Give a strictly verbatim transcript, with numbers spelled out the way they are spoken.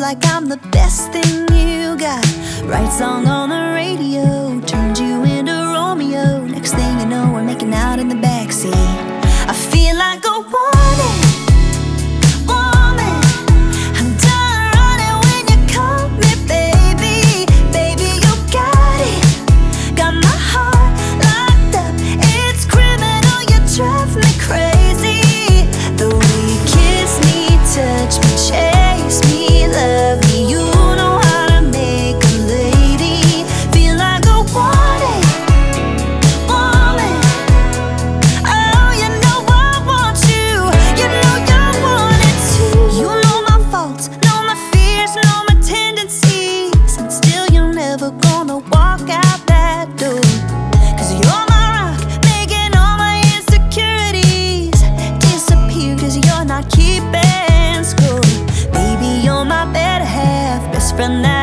like I'm the best thing you got. Right song on the radio, turned you into Romeo. Next thing you know, we're making out in the backseat. I feel like a woman, woman. I'm done running when you call me baby. Baby, you got it. Got my heart locked up. It's criminal, you drive me crazy. The way you kiss me, touch me, chase me, love me. You know how to make a lady feel like a wanted woman. Oh, you know I want you. You know you want it too. You know my faults, know my fears, know my tendencies, and still you're never gonna walk out that door. Cause you're my rock, making all my insecurities disappear. Cause you're not keeping score. Baby, you're my better half, best friend that